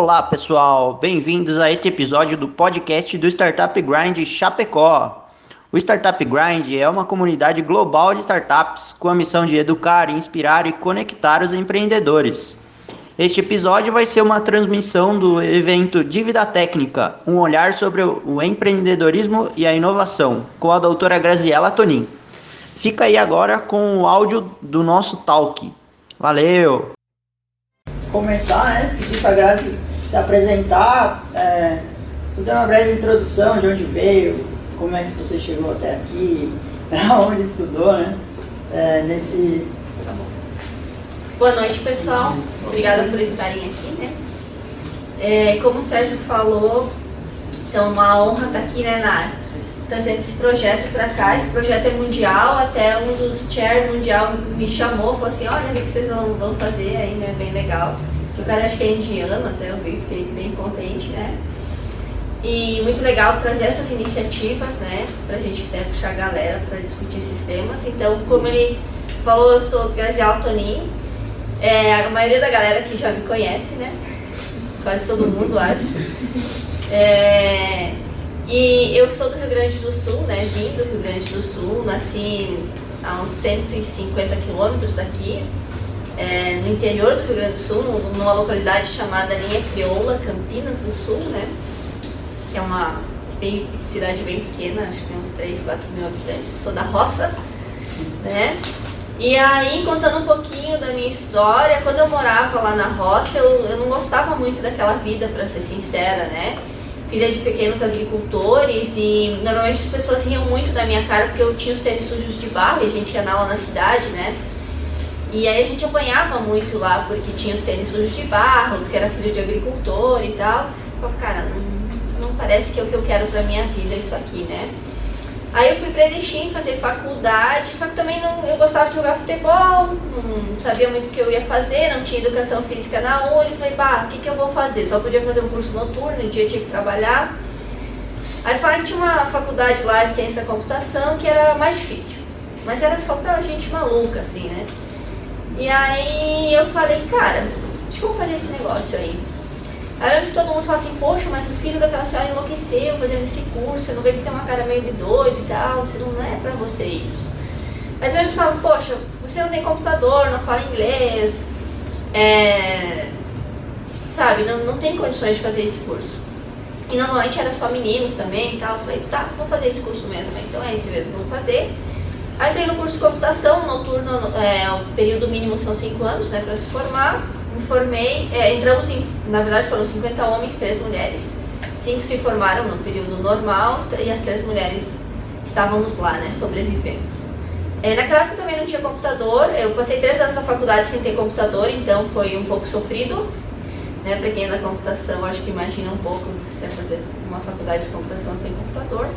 Olá pessoal, bem-vindos a este episódio do podcast do Startup Grind Chapecó. O Startup Grind é uma comunidade global de startups com a missão de educar, inspirar e conectar os empreendedores. Este episódio vai ser uma transmissão do evento Dívida Técnica, um olhar sobre o empreendedorismo e a inovação, com a doutora Graziela Tonin. Fica aí agora com o áudio do nosso talk. Valeu! Começar, né? Pedir para a Grazi se apresentar, fazer uma breve introdução de onde veio, como é que você chegou até aqui, onde estudou, né? Boa noite, pessoal. Obrigada por estarem aqui, né? Como o Sérgio falou, então é uma honra estar aqui, né, trazendo esse projeto para cá. Esse projeto é mundial, até um dos chair mundial me chamou, falou assim, olha, o que vocês vão fazer aí, né, bem legal. O cara acho que é indiano, até eu vi, fiquei bem contente, né. E muito legal trazer essas iniciativas, né, pra gente até puxar a galera para discutir esses temas. Então, como ele falou, eu sou Graziela Tonin, a maioria da galera aqui já me conhece, né, quase todo mundo, acho. E eu sou do Rio Grande do Sul, né? Vim do Rio Grande do Sul, nasci a uns 150 quilômetros daqui, no interior do Rio Grande do Sul, numa localidade chamada Linha Crioula, Campinas do Sul, né? Que é uma cidade bem pequena, acho que tem uns 3, 4 mil habitantes. Sou da roça, né? E aí, contando um pouquinho da minha história, quando eu morava lá na roça, eu não gostava muito daquela vida, para ser sincera, né? Filha de pequenos agricultores, e normalmente as pessoas riam muito da minha cara porque eu tinha os tênis sujos de barro e a gente ia na aula na cidade, né? E aí a gente apanhava muito lá porque tinha os tênis sujos de barro, porque era filho de agricultor e tal. Eu falei, cara, não parece que é o que eu quero pra minha vida isso aqui, né? Aí eu fui pra Erechim fazer faculdade, só que também eu gostava de jogar futebol, não sabia muito o que eu ia fazer, não tinha educação física na Uni, falei, o que eu vou fazer? Só podia fazer um curso noturno, no dia tinha que trabalhar. Aí falaram que tinha uma faculdade lá de ciência da computação que era mais difícil, mas era só pra gente maluca, assim, né? E aí eu falei, cara, acho que eu vou fazer esse negócio aí. Aí eu lembro que todo mundo fala assim, poxa, mas o filho daquela senhora enlouqueceu fazendo esse curso, você não vê que tem uma cara meio de doido e tal, se não é pra você isso. Mas eu pensava, poxa, você não tem computador, não fala inglês, sabe, não tem condições de fazer esse curso. E normalmente era só meninos também e tal, eu falei, tá, vou fazer esse curso mesmo, então é esse mesmo que eu vou fazer. Aí entrei no curso de computação, noturno, o período mínimo são 5 anos, né, pra se formar. Me formei, na verdade foram 50 homens, 3 mulheres, 5 se formaram no período normal e as 3 mulheres estávamos lá, né, sobrevivemos. Naquela época também não tinha computador, eu passei 3 anos na faculdade sem ter computador, então foi um pouco sofrido, né, para quem é da computação, acho que imagina um pouco se é fazer uma faculdade de computação sem computador.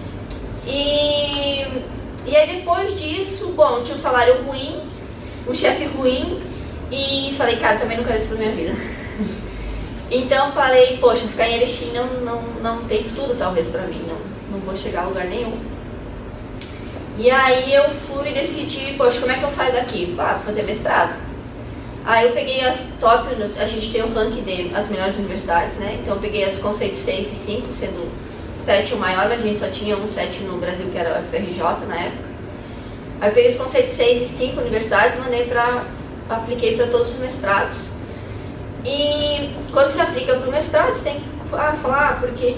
E aí depois disso, bom, tinha um salário ruim, um chefe ruim, e falei, cara, também não quero isso pra minha vida. Então falei, poxa, ficar em Erechim não tem futuro talvez pra mim, não vou chegar a lugar nenhum. E aí eu fui decidir, poxa, como é que eu saio daqui? Vou fazer mestrado. Aí eu peguei as top, a gente tem um ranking das melhores universidades, né? Então eu peguei os conceitos 6 e 5, sendo 7 o maior, mas a gente só tinha um 7 no Brasil, que era o FRJ na época. Aí eu peguei os conceitos 6 e 5 universidades e apliquei para todos os mestrados. E quando você aplica para o mestrado, você tem que falar por que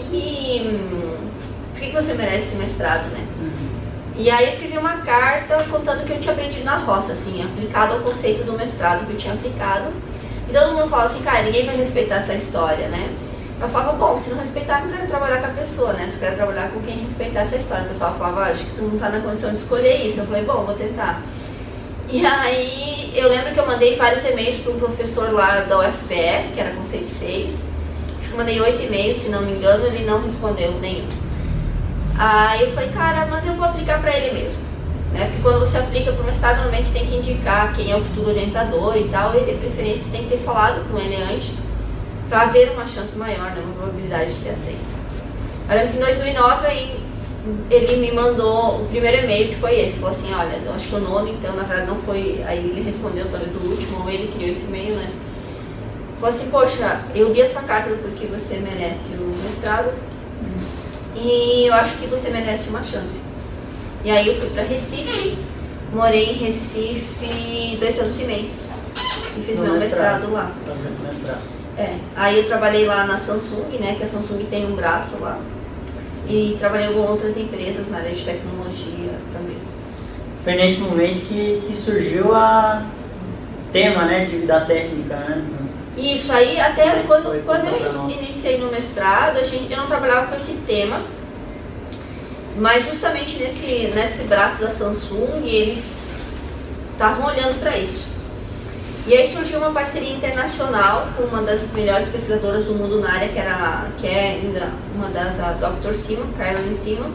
você merece esse mestrado, né? E aí eu escrevi uma carta contando o que eu tinha aprendido na roça, assim, aplicado ao conceito do mestrado que eu tinha aplicado. E todo mundo fala assim, cara, ninguém vai respeitar essa história, né? Eu falava, bom, se não respeitar, não quero trabalhar com a pessoa, né? Só quero trabalhar com quem respeitar essa história. O pessoal falava, acho que tu não tá na condição de escolher isso. Eu falei, bom, vou tentar. E aí eu lembro que eu mandei vários e-mails para um professor lá da UFPE, que era conceito 6. Acho que eu mandei 8 e-mails, se não me engano, ele não respondeu nenhum. Aí eu falei, cara, mas eu vou aplicar para ele mesmo, né? Porque quando você aplica para o mestrado, normalmente você tem que indicar quem é o futuro orientador e tal, e de preferência você tem que ter falado com ele antes, para haver uma chance maior, né? Uma probabilidade de ser aceito. Eu lembro que em 2009 aí, ele me mandou o primeiro e-mail, que foi esse, falou assim, olha, eu acho que o 9, então na verdade não foi, aí ele respondeu talvez o último, ou ele criou esse e-mail, né? falou assim, poxa, eu li a sua carta porque você merece o mestrado e eu acho que você merece uma chance. E aí eu fui para Recife, morei em Recife 2 anos e meio e fiz meu mestrado lá. Fazendo mestrado. Aí eu trabalhei lá na Samsung, né, que a Samsung tem um braço lá. Sim. E trabalhei com outras empresas na área de tecnologia também. Foi nesse momento que surgiu o tema, né, de vida técnica, né? Isso aí, até quando eu iniciei no mestrado, eu não trabalhava com esse tema, mas justamente nesse braço da Samsung, eles estavam olhando para isso. E aí surgiu uma parceria internacional com uma das melhores pesquisadoras do mundo na área, que é ainda uma das, a Dr. Simon, Caroline Simon.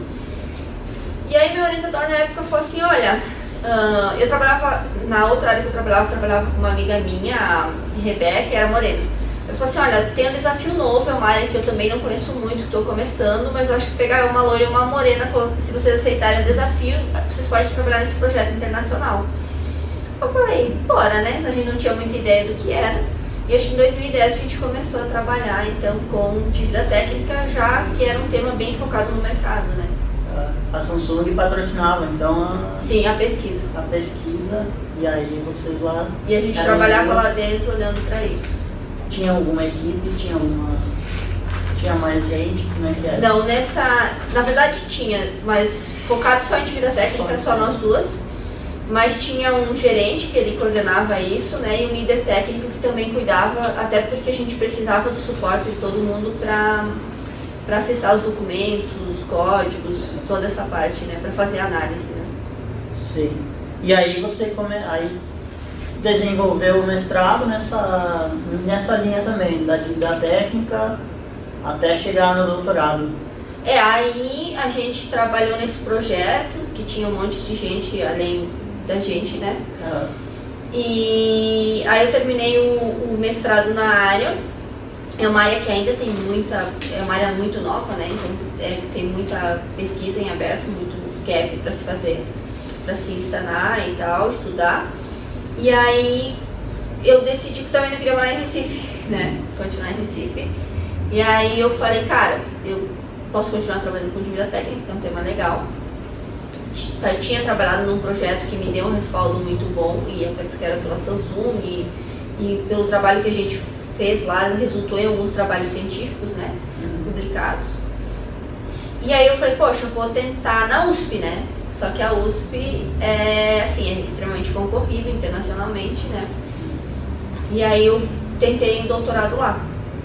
E aí meu orientador na época falou assim, olha, eu trabalhava, na outra área que eu trabalhava com uma amiga minha, a Rebeca, que era morena. Eu falei assim, olha, tem um desafio novo, é uma área que eu também não conheço muito, que estou começando, mas eu acho que se pegar uma loira e uma morena, se vocês aceitarem o desafio, vocês podem trabalhar nesse projeto internacional. Eu falei, bora, né? A gente não tinha muita ideia do que era. E acho que em 2010 a gente começou a trabalhar, então, com dívida técnica, já que era um tema bem focado no mercado, né? A Samsung patrocinava, então... Sim, a pesquisa. A pesquisa, e aí vocês lá... E a gente trabalhava lá dentro olhando para isso. Tinha alguma equipe, tinha mais gente, como é que era? Não, na verdade tinha, mas focado só em dívida técnica, só nós duas. Mas tinha um gerente que ele coordenava isso, né, e um líder técnico que também cuidava, até porque a gente precisava do suporte de todo mundo para acessar os documentos, os códigos, toda essa parte, né, para fazer a análise, né. Sim. E aí você desenvolveu o mestrado nessa linha também, da dívida técnica até chegar no doutorado. Aí a gente trabalhou nesse projeto, que tinha um monte de gente além da gente, né? E aí eu terminei o mestrado na área. É uma área que ainda tem é uma área muito nova, né? Então tem muita pesquisa em aberto, muito gap para se fazer, para se sanar e tal, estudar. E aí eu decidi que também não queria morar em Recife, né? Continuar em Recife. E aí eu falei, cara, eu posso continuar trabalhando com dívida técnica, que é um tema legal. Eu tinha trabalhado num projeto que me deu um respaldo muito bom, e até porque era pela Samsung, e pelo trabalho que a gente fez lá, resultou em alguns trabalhos científicos, né, publicados. E aí eu falei, poxa, eu vou tentar na USP, né, só que a USP é extremamente concorrido internacionalmente, né, e aí eu tentei um doutorado lá.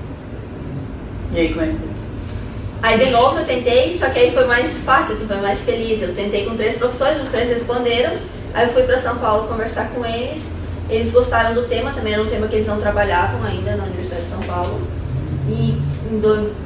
E aí, como é que foi? Aí de novo eu tentei, só que aí foi mais fácil, assim, foi mais feliz. Eu tentei com 3 professores, os 3 responderam. Aí eu fui para São Paulo conversar com eles. Eles gostaram do tema, também era um tema que eles não trabalhavam ainda na Universidade de São Paulo. E em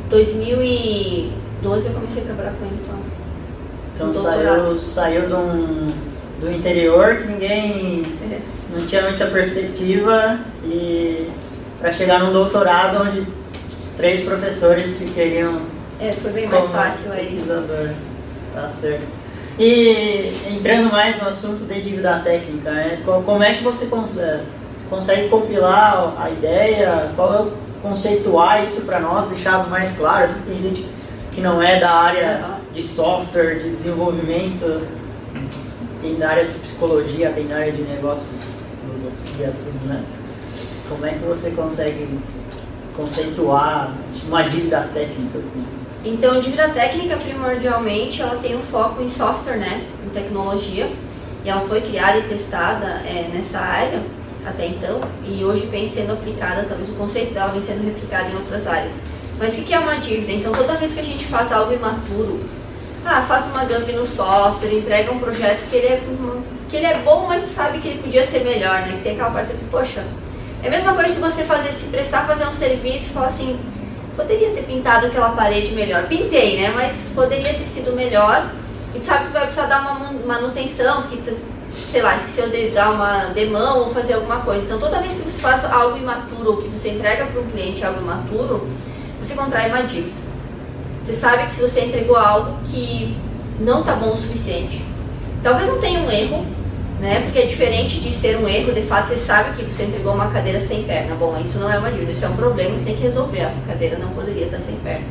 2012 eu comecei a trabalhar com eles lá. Então saiu do interior que ninguém não tinha muita perspectiva, e para chegar num doutorado onde os 3 professores queriam... foi bem mais fácil aí. Pesquisador, tá certo. E entrando mais no assunto de dívida técnica, né? Como é que você consegue compilar a ideia, conceituar isso para nós, deixar mais claro? Assim, tem gente que não é da área de software, de desenvolvimento, tem da área de psicologia, tem da área de negócios, filosofia, tudo, né? Como é que você consegue conceituar uma dívida técnica? Então, dívida técnica, primordialmente, ela tem um foco em software, né, em tecnologia, e ela foi criada e testada nessa área até então, e hoje vem sendo aplicada, talvez o conceito dela vem sendo replicado em outras áreas. Mas o que é uma dívida? Então, toda vez que a gente faz algo imaturo, faz uma dump no software, entrega um projeto que ele é bom, mas tu sabe que ele podia ser melhor, né, que tem aquela parte assim, poxa, é a mesma coisa se você prestar fazer um serviço e falar assim, poderia ter pintado aquela parede melhor. Pintei, né? Mas poderia ter sido melhor. E tu sabe que tu vai precisar dar uma manutenção, porque tu, sei lá, esqueceu de dar uma demão ou fazer alguma coisa. Então, toda vez que você faz algo imaturo ou que você entrega para o cliente algo imaturo, você contrai uma dívida. Você sabe que você entregou algo que não está bom o suficiente. Talvez não tenha um erro, né? Porque é diferente de ser um erro, de fato você sabe que você entregou uma cadeira sem perna. Bom, isso não é uma dívida, isso é um problema, você tem que resolver. A cadeira não poderia estar sem perna.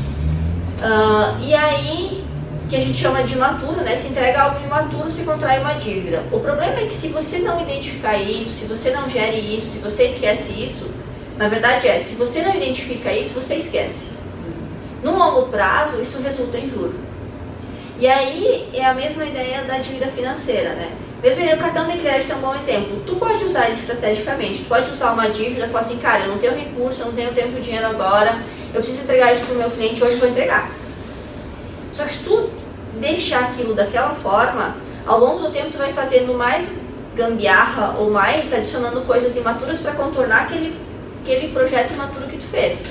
E aí, que a gente chama de imaturo, né? Se entrega algo imaturo, se contrai uma dívida. O problema é que se você não identificar isso, se você não gere isso, se você esquece isso, na verdade se você não identifica isso, você esquece. No longo prazo, isso resulta em juros. E aí é a mesma ideia da dívida financeira, né? Mesmo o cartão de crédito é um bom exemplo. Tu pode usar ele estrategicamente, tu pode usar uma dívida e falar assim, cara, eu não tenho recurso, eu não tenho tempo e dinheiro agora, eu preciso entregar isso para o meu cliente, hoje eu vou entregar. Só que se tu deixar aquilo daquela forma, ao longo do tempo tu vai fazendo mais gambiarra ou mais adicionando coisas imaturas para contornar aquele projeto imaturo que tu fez.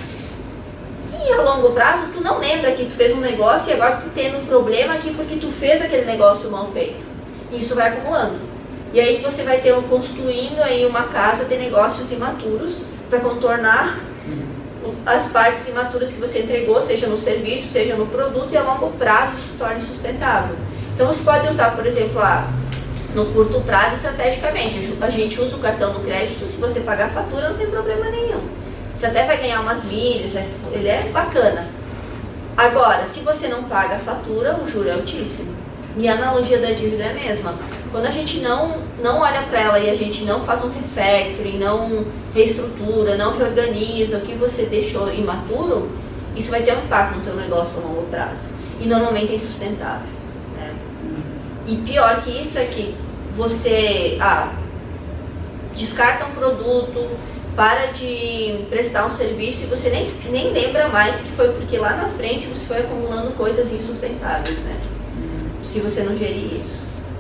E a longo prazo tu não lembra que tu fez um negócio e agora tu tendo um problema aqui porque tu fez aquele negócio mal feito. E isso vai acumulando. E aí você vai construindo aí uma casa de negócios imaturos para contornar as partes imaturas que você entregou, seja no serviço, seja no produto, e a longo prazo se torne sustentável. Então você pode usar, por exemplo, no curto prazo estrategicamente. A gente usa o cartão do crédito, se você pagar a fatura não tem problema nenhum. Você até vai ganhar umas milhas, ele é bacana. Agora, se você não paga a fatura, o juro é altíssimo. E a analogia da dívida é a mesma. Quando a gente não olha para ela e a gente não faz um refactoring, não reestrutura, não reorganiza o que você deixou imaturo, isso vai ter um impacto no teu negócio a longo prazo. E normalmente é insustentável, né? E pior que isso é que você descarta um produto, para de prestar um serviço e você nem lembra mais que foi porque lá na frente você foi acumulando coisas insustentáveis, né? Se você não gerir isso.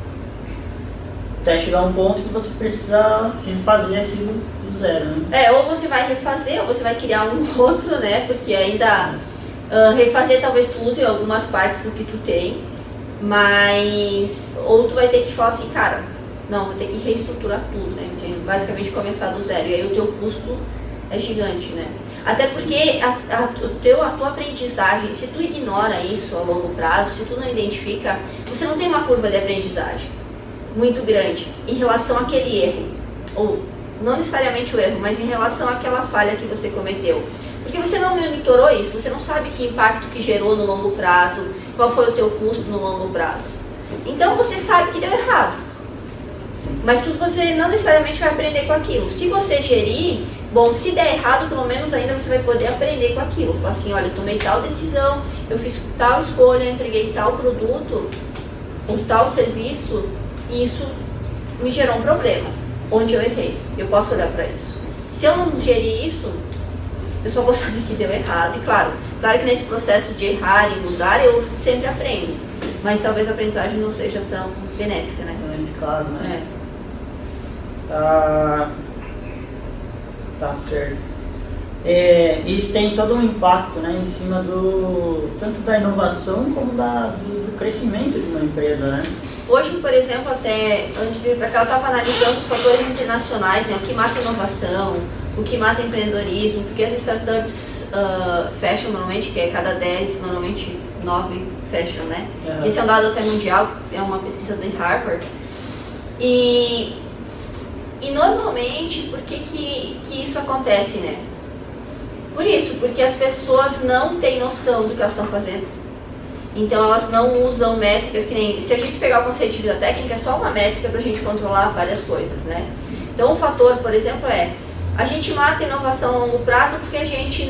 Até chegar um ponto que você precisa refazer aquilo do zero, né? Ou você vai refazer, ou você vai criar um outro, né? Porque ainda refazer talvez tu use algumas partes do que tu tem, mas ou tu vai ter que falar assim, cara, não, vou ter que reestruturar tudo, né? Assim, basicamente começar do zero. E aí o teu custo é gigante, né? Até porque a tua aprendizagem, se tu ignora isso a longo prazo, se tu não identifica, você não tem uma curva de aprendizagem muito grande em relação àquele erro. Ou não necessariamente o erro, mas em relação àquela falha que você cometeu. Porque você não monitorou isso, você não sabe que impacto que gerou no longo prazo, qual foi o teu custo no longo prazo. Então você sabe que deu errado. Mas você não necessariamente vai aprender com aquilo. Se você gerir, bom, se der errado, pelo menos ainda você vai poder aprender com aquilo. Falar assim, olha, eu tomei tal decisão, eu fiz tal escolha, eu entreguei tal produto, ou tal serviço, e isso me gerou um problema, onde eu errei. Eu posso olhar para isso. Se eu não gerir isso, eu só vou saber que deu errado. E claro que nesse processo de errar e mudar, eu sempre aprendo. Mas talvez a aprendizagem não seja tão benéfica, né? Tão eficaz, né? É. Tá certo. Isso tem todo um impacto, né, em cima tanto da inovação como do crescimento de uma empresa, né? Hoje, por exemplo, até antes de vir para cá, eu estava analisando os fatores internacionais, né, o que mata inovação, o que mata empreendedorismo, porque as startups fecham normalmente, que é cada 10, normalmente 9 fecham, né? Uhum. Esse é um dado até mundial, é uma pesquisa de Harvard. E normalmente, por que isso acontece, né? Por isso, porque as pessoas não têm noção do que elas estão fazendo. Então elas não usam métricas que nem... Se a gente pegar o conceito de vida técnica, é só uma métrica para a gente controlar várias coisas, né? Então o fator, por exemplo, a gente mata a inovação a longo prazo porque a gente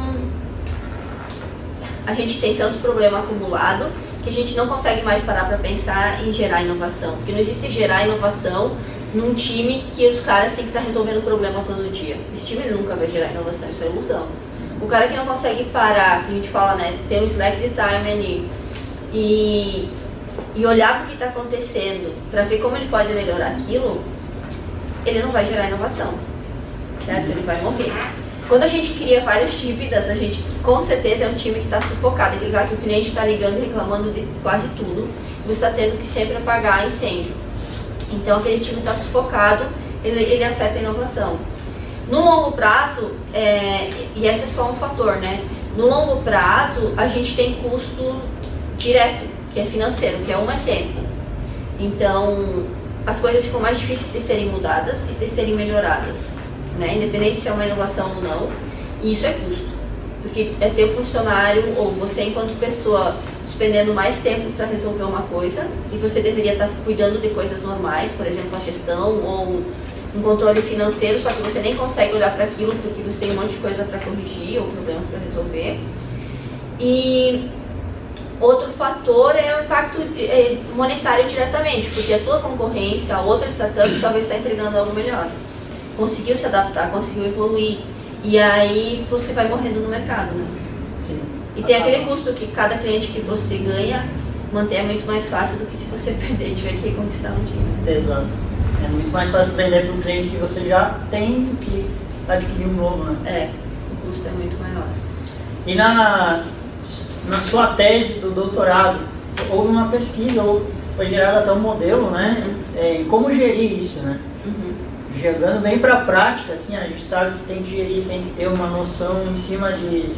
tem tanto problema acumulado que a gente não consegue mais parar para pensar em gerar inovação. Porque não existe gerar inovação num time que os caras têm que estar resolvendo o problema todo dia. Esse time nunca vai gerar inovação, isso é ilusão. O cara que não consegue parar, que a gente fala, né, ter um slack de time ali e olhar para o que está acontecendo para ver como ele pode melhorar aquilo, ele não vai gerar inovação, certo? Ele vai morrer. Quando a gente cria várias dívidas, a gente com certeza é um time que está sufocado. Aquele cara que o cliente está ligando e reclamando de quase tudo, você está tendo que sempre apagar incêndio. Então aquele time está sufocado, ele afeta a inovação. No longo prazo, e esse é só um fator, né? No longo prazo, a gente tem custo direto, que é financeiro, que é tempo. Então, as coisas ficam mais difíceis de serem mudadas e de serem melhoradas, né? Independente se é uma inovação ou não, e isso é custo, porque é ter o funcionário ou você enquanto pessoa despendendo mais tempo para resolver uma coisa e você deveria estar cuidando de coisas normais, por exemplo, a gestão ou um controle financeiro, só que você nem consegue olhar para aquilo porque você tem um monte de coisa para corrigir ou problemas para resolver. E outro fator é o impacto monetário diretamente, porque a tua concorrência, a outra startup, talvez está entregando algo melhor. Conseguiu se adaptar, conseguiu evoluir, e aí você vai morrendo no mercado, né? Sim. E tem aquele custo que cada cliente que você ganha, manter é muito mais fácil do que se você perder e tiver que reconquistar um dia. Exato. É muito mais fácil vender para um cliente que você já tem do que adquirir um novo, né? É, o custo é muito maior. E na sua tese do doutorado, houve uma pesquisa, ou foi gerado até um modelo, né? Em como gerir isso, né? Jogando bem para a prática, assim, a gente sabe que tem que gerir, tem que ter uma noção em cima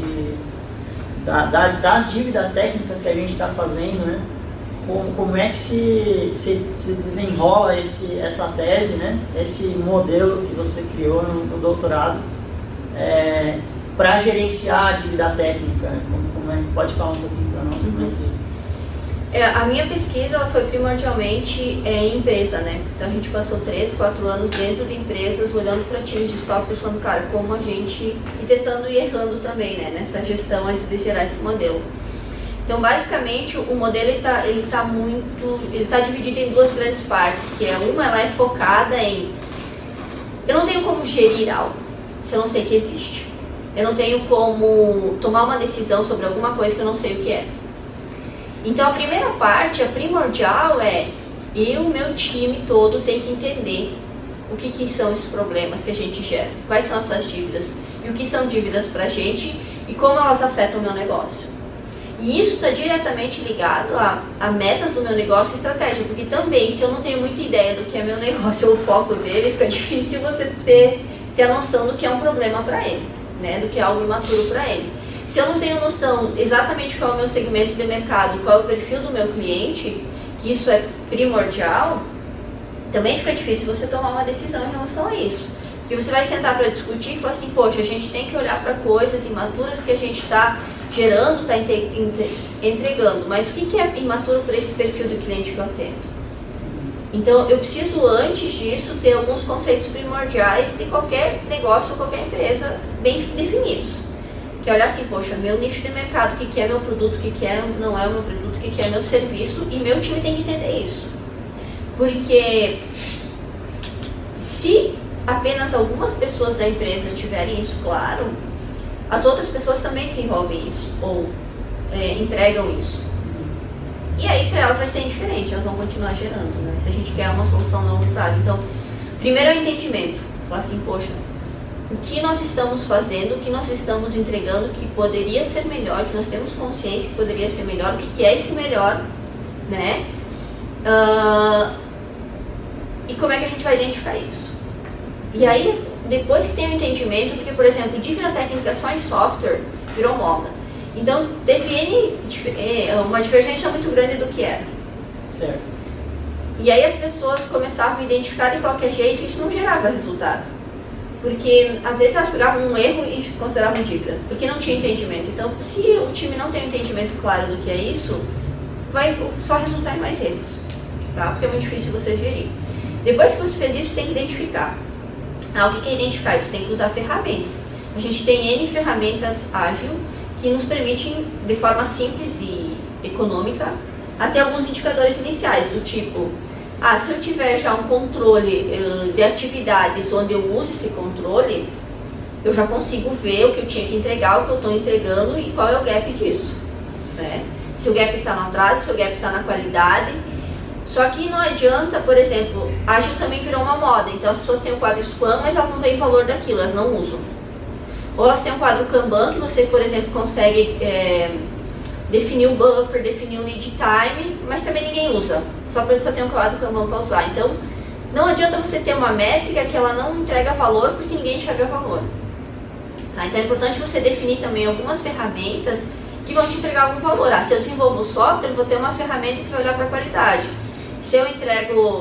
das dívidas técnicas que a gente está fazendo, né? Como é que se desenrola essa tese, né? Esse modelo que você criou no doutorado para gerenciar a dívida técnica, né? Como é que pode falar um pouquinho para nós? Como é que... A minha pesquisa ela foi primordialmente em empresa, né? Então a gente passou 3, 4 anos dentro de empresas, olhando para times de software, falando, cara, como a gente... E testando e errando também, né? Nessa gestão antes de gerar esse modelo. Então, basicamente, o modelo ele tá dividido em duas grandes partes, que ela é focada em... Eu não tenho como gerir algo, se eu não sei que existe. Eu não tenho como tomar uma decisão sobre alguma coisa que eu não sei o que é. Então, a primeira parte, a primordial eu e o meu time todo tem que entender o que são esses problemas que a gente gera, quais são essas dívidas, e o que são dívidas pra gente e como elas afetam o meu negócio. E isso está diretamente ligado a metas do meu negócio e estratégia, porque também, se eu não tenho muita ideia do que é meu negócio ou o foco dele, fica difícil você ter a noção do que é um problema para ele, né? Do que é algo imaturo para ele. Se eu não tenho noção exatamente qual é o meu segmento de mercado, qual é o perfil do meu cliente, que isso é primordial, também fica difícil você tomar uma decisão em relação a isso. Porque você vai sentar para discutir e falar assim, poxa, a gente tem que olhar para coisas imaturas que a gente está gerando, está entregando, mas o que é imaturo para esse perfil do cliente que eu atendo? Então, eu preciso, antes disso, ter alguns conceitos primordiais de qualquer negócio ou qualquer empresa bem definidos. Que é olhar assim, poxa, meu nicho de mercado, o que é meu produto, o que não é o meu produto, o que é meu serviço, e meu time tem que entender isso. Porque se apenas algumas pessoas da empresa tiverem isso claro, as outras pessoas também desenvolvem isso, ou entregam isso. E aí para elas vai ser indiferente, elas vão continuar gerando, né? Se a gente quer uma solução a longo prazo. Então, primeiro é o entendimento. Falar assim, poxa, o que nós estamos fazendo, o que nós estamos entregando que poderia ser melhor, que nós temos consciência que poderia ser melhor, o que é esse melhor, né? E como é que a gente vai identificar isso? E aí, depois que tem o entendimento, porque, por exemplo, dívida técnica só em software virou moda. Então, define uma divergência muito grande do que era. Certo. E aí as pessoas começavam a identificar de qualquer jeito e isso não gerava resultado. Porque, às vezes, elas pegavam um erro e consideravam dívida, porque não tinha entendimento. Então, se o time não tem um entendimento claro do que é isso, vai só resultar em mais erros, tá? Porque é muito difícil você gerir. Depois que você fez isso, você tem que identificar. O que é identificar? Você tem que usar ferramentas. A gente tem N ferramentas ágil que nos permitem, de forma simples e econômica, até alguns indicadores iniciais, do tipo, se eu tiver já um controle de atividades onde eu uso esse controle, eu já consigo ver o que eu tinha que entregar, o que eu estou entregando e qual é o gap disso, né? Se o gap está no atraso, se o gap está na qualidade. Só que não adianta, por exemplo, ágil também virou uma moda, então as pessoas têm o quadro Scrum, mas elas não veem valor daquilo, elas não usam. Ou elas têm um quadro Kanban, que você, por exemplo, consegue definir o buffer, definir o lead time, mas também ninguém usa, só tem um quadro Kanban para usar. Então, não adianta você ter uma métrica que ela não entrega valor, porque ninguém enxerga valor. Tá? Então, é importante você definir também algumas ferramentas que vão te entregar algum valor. Se eu desenvolvo software, eu vou ter uma ferramenta que vai olhar para a qualidade. Se eu entrego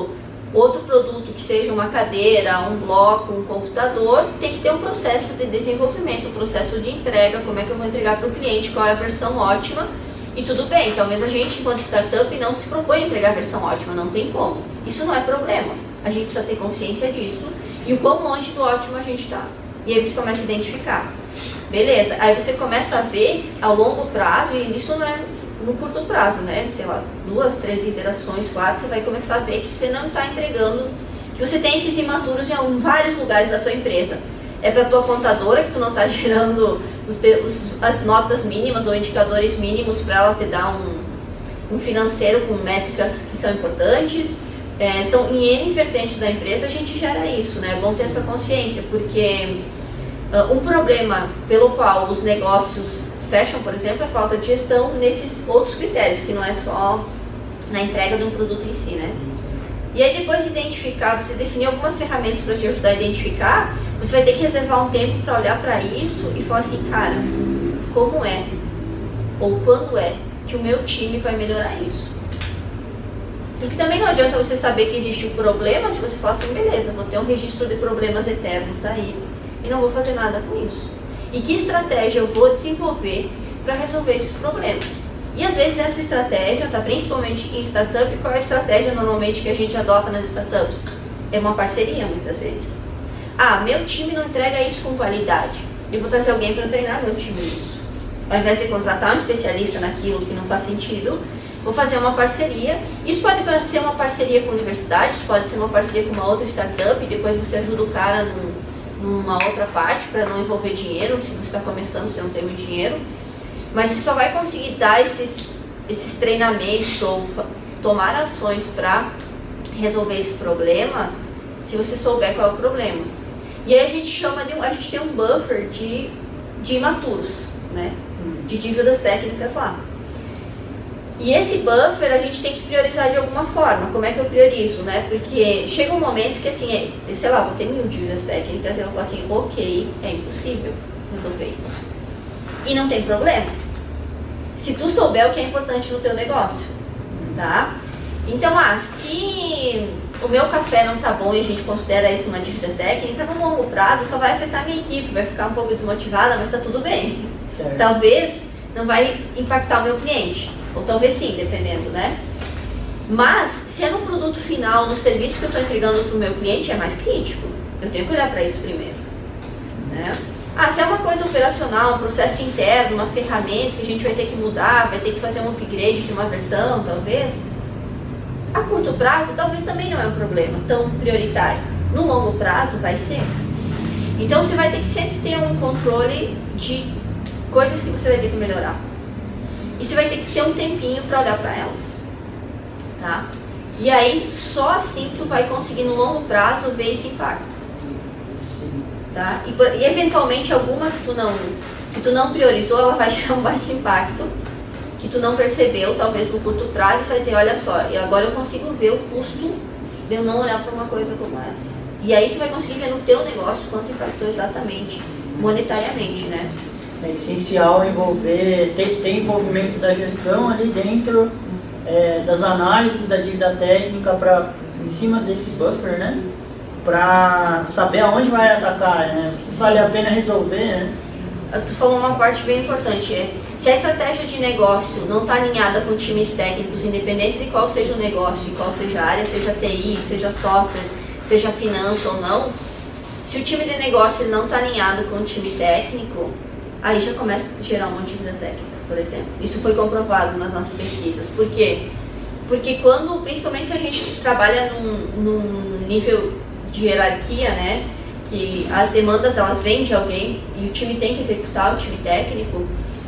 outro produto que seja uma cadeira, um bloco, um computador, tem que ter um processo de desenvolvimento, um processo de entrega, como é que eu vou entregar para o cliente, qual é a versão ótima. E tudo bem, talvez a gente, enquanto startup, não se propõe a entregar a versão ótima, não tem como. Isso não é problema. A gente precisa ter consciência disso e o quão longe do ótimo a gente está. E aí você começa a identificar. Beleza, aí você começa a ver ao longo prazo, e isso não é no curto prazo, né? Sei lá, 2, 3 iterações, 4, você vai começar a ver que você não está entregando, que você tem esses imaturos em vários lugares da tua empresa. É para a tua contadora que tu não está gerando as notas mínimas ou indicadores mínimos para ela te dar um financeiro com métricas que são importantes. São em N vertentes da empresa a gente gera isso, né? É bom ter essa consciência, porque um problema pelo qual os negócios fecham, por exemplo, é a falta de gestão nesses outros critérios, que não é só na entrega de um produto em si, né? E aí depois de identificar, você definir algumas ferramentas para te ajudar a identificar, você vai ter que reservar um tempo para olhar para isso e falar assim, cara, como é, ou quando é que o meu time vai melhorar isso? Porque também não adianta você saber que existe um problema se você falar assim, beleza, vou ter um registro de problemas eternos aí e não vou fazer nada com isso. E que estratégia eu vou desenvolver para resolver esses problemas? E às vezes essa estratégia, tá, principalmente em startup, qual é a estratégia normalmente que a gente adota nas startups? É uma parceria muitas vezes. Ah, meu time não entrega isso com qualidade, eu vou trazer alguém para treinar meu time nisso. Ao invés de contratar um especialista naquilo que não faz sentido, vou fazer uma parceria. Isso pode ser uma parceria com universidades, pode ser uma parceria com uma outra startup, e depois você ajuda o cara numa outra parte para não envolver dinheiro. Se você está começando, você não tem muito dinheiro, mas você só vai conseguir dar esses treinamentos ou tomar ações para resolver esse problema se você souber qual é o problema. E aí a gente chama a gente tem um buffer de imaturos, né? De dívidas técnicas lá. E esse buffer a gente tem que priorizar de alguma forma. Como é que eu priorizo, né? Porque chega um momento que assim, sei lá, vou ter 1000 dívidas técnicas e eu vou falar assim, ok, é impossível resolver isso. E não tem problema. Se tu souber o que é importante no teu negócio, tá? Então, se o meu café não tá bom e a gente considera isso uma dívida técnica, no longo prazo só vai afetar a minha equipe, vai ficar um pouco desmotivada, mas tá tudo bem. Certo. Talvez não vai impactar o meu cliente. Ou talvez sim, dependendo, né? Mas, se é no produto final, no serviço que eu estou entregando para o meu cliente, é mais crítico. Eu tenho que olhar para isso primeiro, né? Se é uma coisa operacional, um processo interno, uma ferramenta que a gente vai ter que mudar, vai ter que fazer um upgrade de uma versão, talvez, a curto prazo, talvez também não é um problema tão prioritário. No longo prazo, vai ser. Então, você vai ter que sempre ter um controle de coisas que você vai ter que melhorar. E você vai ter que ter um tempinho para olhar para elas, tá? E aí, só assim tu vai conseguir no longo prazo ver esse impacto. Sim. Tá? E eventualmente alguma que tu não priorizou, ela vai gerar um baita impacto que tu não percebeu, talvez no curto prazo, e você vai dizer, olha só, e agora eu consigo ver o custo de eu não olhar para uma coisa como essa. E aí tu vai conseguir ver no teu negócio quanto impactou exatamente, monetariamente, né? É essencial envolver, ter envolvimento da gestão ali dentro das análises da dívida técnica em cima desse buffer, né? Para saber aonde vai atacar, né? O que vale a pena resolver, né? Tu falou uma parte bem importante, se a estratégia de negócio não está alinhada com times técnicos, independente de qual seja o negócio, qual seja a área, seja TI, seja software, seja finança ou não, se o time de negócio não está alinhado com o time técnico, aí já começa a gerar uma dívida técnica, por exemplo. Isso foi comprovado nas nossas pesquisas. Por quê? Porque principalmente se a gente trabalha num nível de hierarquia, né, que as demandas elas vêm de alguém e o time tem que executar, o time técnico,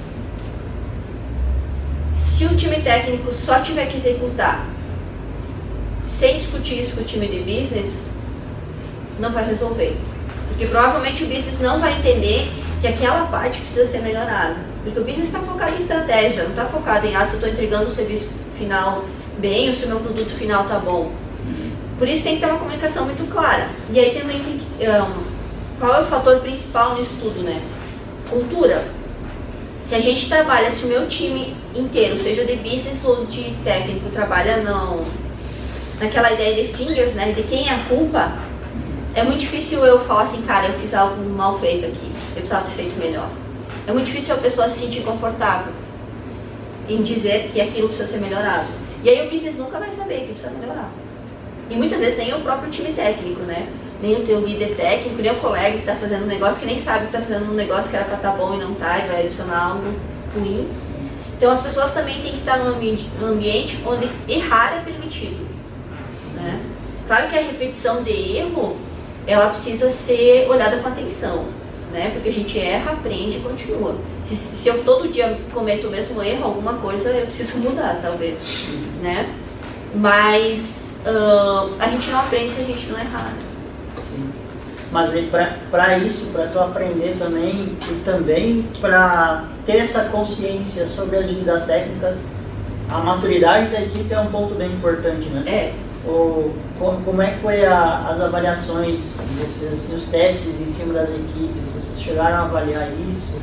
se o time técnico só tiver que executar sem discutir isso com o time de business, não vai resolver. Porque provavelmente o business não vai entender que aquela parte precisa ser melhorada. Porque o business está focado em estratégia, não está focado em se eu estou entregando o serviço final bem ou se o meu produto final está bom. Por isso tem que ter uma comunicação muito clara. E aí também tem que... qual é o fator principal nisso tudo, né? Cultura. Se a gente trabalha, se o meu time inteiro, seja de business ou de técnico, trabalha naquela ideia de fingers, né, de quem é a culpa, é muito difícil eu falar assim, cara, eu fiz algo mal feito aqui, eu precisava ter feito melhor. É muito difícil a pessoa se sentir confortável em dizer que aquilo precisa ser melhorado. E aí o business nunca vai saber que precisa melhorar. E muitas vezes nem o próprio time técnico, né? Nem o teu líder técnico, nem o colega que está fazendo um negócio que nem sabe que está fazendo um negócio que era para estar bom e não está, e vai adicionar algo ruim. Então as pessoas também têm que estar num ambiente onde errar é permitido, né? Claro que a repetição de erro, ela precisa ser olhada com atenção, né? Porque a gente erra, aprende e continua. Se eu todo dia cometo o mesmo erro, alguma coisa eu preciso mudar, talvez, né? Mas a gente não aprende se a gente não errar. Sim. Mas para isso, para tu aprender também, e também para ter essa consciência sobre as dívidas técnicas, a maturidade da equipe é um ponto bem importante, né? É. Como é que foi as avaliações, vocês, assim, os testes em cima das equipes? Vocês chegaram a avaliar isso?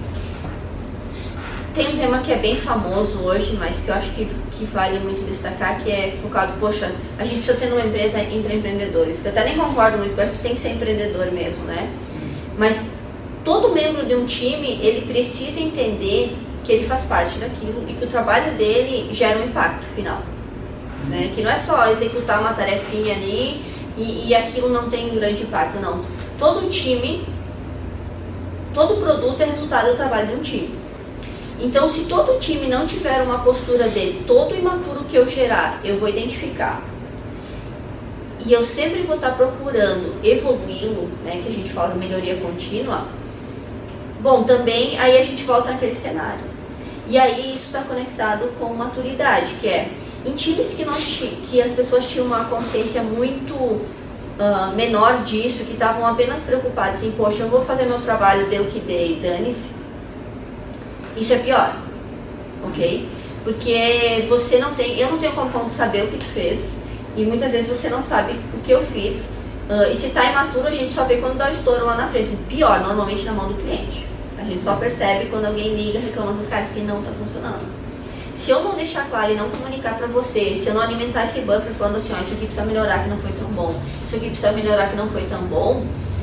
Tem um tema que é bem famoso hoje, mas que eu acho que vale muito destacar, que é focado, poxa, a gente precisa ter uma empresa entre empreendedores, que eu até nem concordo muito, porque eu acho que tem que ser empreendedor mesmo, né? Mas todo membro de um time, ele precisa entender que ele faz parte daquilo e que o trabalho dele gera um impacto final. Né? Que não é só executar uma tarefinha ali e aquilo não tem um grande impacto, não. Todo time, todo produto é resultado do trabalho de um time. Então, se todo time não tiver uma postura de todo imaturo que eu gerar, eu vou identificar. E eu sempre vou estar procurando evoluí-lo, né, que a gente fala de melhoria contínua. Bom, também aí a gente volta naquele cenário. E aí isso está conectado com maturidade, que é em times que as pessoas tinham uma consciência muito menor disso, que estavam apenas preocupadas em, poxa, eu vou fazer meu trabalho, dê o que dê, dane-se. Isso é pior, ok? Porque você não tem, eu não tenho como saber o que tu fez, e muitas vezes você não sabe o que eu fiz, e se está imaturo a gente só vê quando dá o estouro lá na frente. Pior, normalmente na mão do cliente. A gente só percebe quando alguém liga reclamando dos caras que não está funcionando. Se eu não deixar claro e não comunicar para você, se eu não alimentar esse buffer falando assim, ó, isso aqui precisa melhorar que não foi tão bom, isso aqui precisa melhorar que não foi tão bom,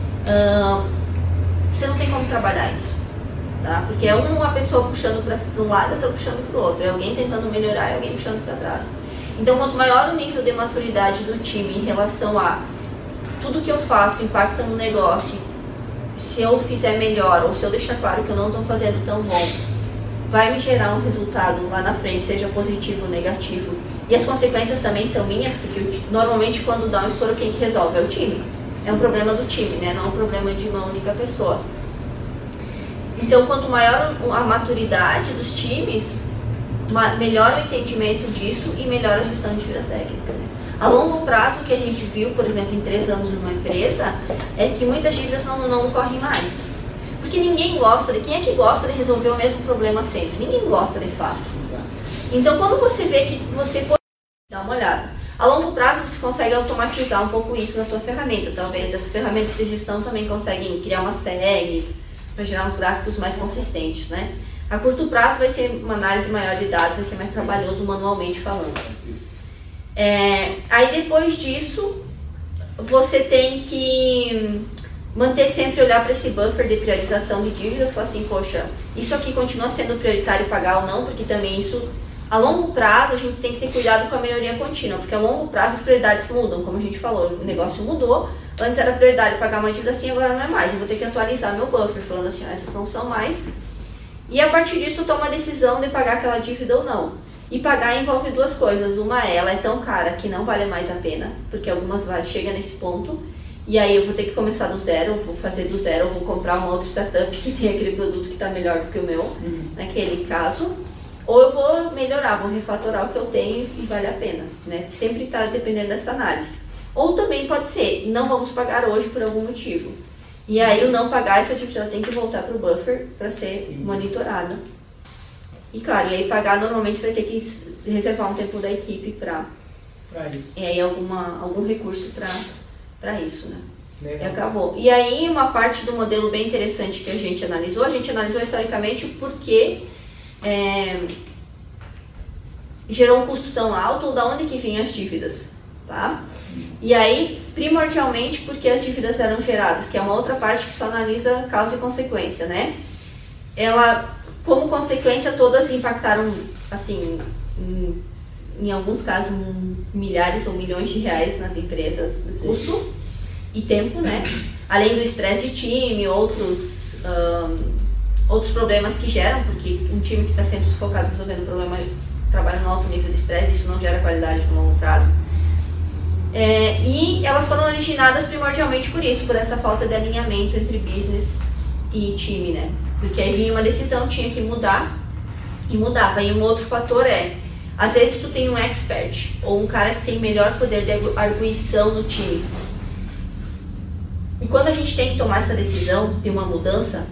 você não tem como trabalhar isso. Tá? Porque é uma pessoa puxando para um lado e outra puxando para o outro. É alguém tentando melhorar e alguém puxando para trás. Então, quanto maior o nível de maturidade do time em relação a tudo que eu faço impacta no negócio, se eu fizer melhor ou se eu deixar claro que eu não estou fazendo tão bom, vai me gerar um resultado lá na frente, seja positivo ou negativo. E as consequências também são minhas, porque normalmente quando dá um estouro, quem que resolve? É o time. É um problema do time, né? Não é um problema de uma única pessoa. Então, quanto maior a maturidade dos times, melhor o entendimento disso e melhor a gestão de dívida técnica. Né? A longo prazo, o que a gente viu, por exemplo, em 3 anos numa empresa, é que muitas dívidas não ocorrem mais. Porque ninguém gosta quem é que gosta de resolver o mesmo problema sempre? Ninguém gosta de fato. Então, quando você vê que você pode dar uma olhada, a longo prazo você consegue automatizar um pouco isso na tua ferramenta. Talvez as ferramentas de gestão também conseguem criar umas tags, para gerar uns gráficos mais consistentes, né? A curto prazo vai ser uma análise maior de dados, vai ser mais trabalhoso manualmente falando. Aí depois disso, você tem que manter sempre, olhar para esse buffer de priorização de dívidas, falar assim, poxa, isso aqui continua sendo prioritário pagar ou não, porque também isso, a longo prazo, a gente tem que ter cuidado com a melhoria contínua, porque a longo prazo as prioridades mudam, como a gente falou, o negócio mudou. Antes era prioridade pagar uma dívida assim, agora não é mais. Eu vou ter que atualizar meu buffer, falando assim, essas não são mais. E a partir disso eu tomo a decisão de pagar aquela dívida ou não. E pagar envolve duas coisas. Uma, ela é tão cara que não vale mais a pena, porque algumas chegam nesse ponto. E aí eu vou ter que começar do zero, vou fazer do zero, vou comprar uma outra startup que tem aquele produto que está melhor do que o meu, naquele caso. Ou eu vou melhorar, vou refatorar o que eu tenho e vale a pena, né? Sempre está dependendo dessa análise. Ou também pode ser, não vamos pagar hoje por algum motivo. E aí o não pagar, essa dívida tem que voltar para o buffer para ser monitorada. E claro, e aí pagar normalmente você vai ter que reservar um tempo da equipe para isso. E aí algum recurso para isso, né? Legal. E acabou. E aí uma parte do modelo bem interessante que a gente analisou historicamente o porquê gerou um custo tão alto ou da onde que vinham as dívidas. tá? E aí, primordialmente, porque as dívidas eram geradas, que é uma outra parte que só analisa causa e consequência, né? Como consequência, todas impactaram, assim, em alguns casos, milhares ou milhões de reais nas empresas, custo e tempo, né? Além do estresse de time, outros problemas que geram, porque um time que está sempre focado resolvendo o problema trabalha no alto nível de estresse, isso não gera qualidade no longo prazo. E elas foram originadas primordialmente por isso, por essa falta de alinhamento entre business e time, né? Porque aí vinha uma decisão, tinha que mudar, e mudava. E um outro fator às vezes tu tem um expert, ou um cara que tem melhor poder de arguição no time. E quando a gente tem que tomar essa decisão de uma mudança,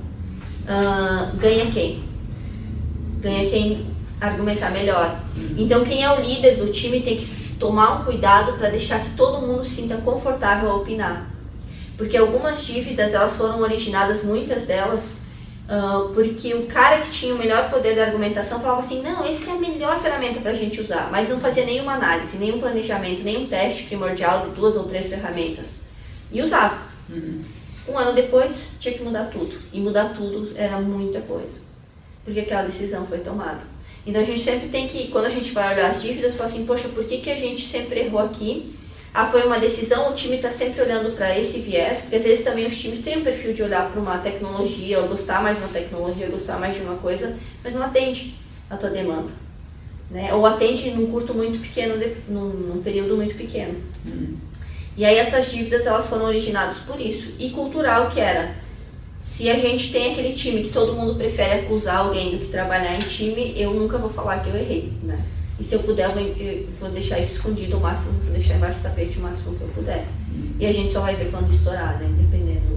ganha quem? Ganha quem argumentar melhor. Então quem é o líder do time tem que tomar um cuidado para deixar que todo mundo se sinta confortável a opinar. Porque algumas dívidas, elas foram originadas, muitas delas, porque o cara que tinha o melhor poder de argumentação falava assim, não, essa é a melhor ferramenta para a gente usar, mas não fazia nenhuma análise, nenhum planejamento, nenhum teste primordial de 2 ou 3 ferramentas. E usava. Um ano depois, tinha que mudar tudo. E mudar tudo era muita coisa. Porque aquela decisão foi tomada. Então a gente sempre tem que, quando a gente vai olhar as dívidas, falar assim, poxa, por que a gente sempre errou aqui? Foi uma decisão, o time está sempre olhando para esse viés, porque às vezes também os times têm um perfil de olhar para uma tecnologia, ou gostar mais de uma tecnologia, gostar mais de uma coisa, mas não atende a tua demanda, né? Ou atende num curto muito pequeno, num período muito pequeno. E aí essas dívidas, elas foram originadas por isso. E cultural, que era, se a gente tem aquele time que todo mundo prefere acusar alguém do que trabalhar em time, eu nunca vou falar que eu errei, né? E se eu puder, eu vou deixar isso escondido o máximo, vou deixar embaixo do tapete o máximo que eu puder. E a gente só vai ver quando estourar, né? Dependendo.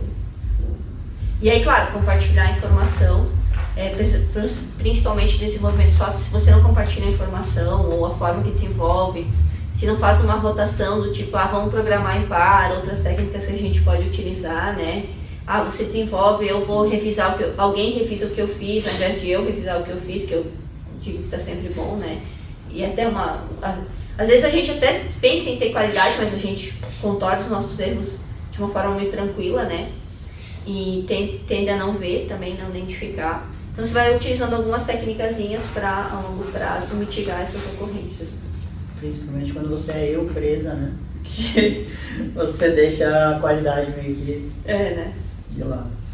E aí, claro, compartilhar a informação, principalmente desenvolvimento de software, se você não compartilha a informação ou a forma que desenvolve, se não faz uma rotação do tipo, vamos programar em par, outras técnicas que a gente pode utilizar, né? Você desenvolve, eu vou revisar alguém revisa o que eu fiz, ao invés de eu revisar o que eu fiz, que eu digo que está sempre bom, né? E até às vezes a gente até pensa em ter qualidade, mas a gente contorna os nossos erros de uma forma muito tranquila, né? E tende a não ver, também não identificar. Então você vai utilizando algumas técnicazinhas para, a longo prazo, mitigar essas ocorrências. Principalmente quando você é eu presa, né? Que você deixa a qualidade meio que né? de lado.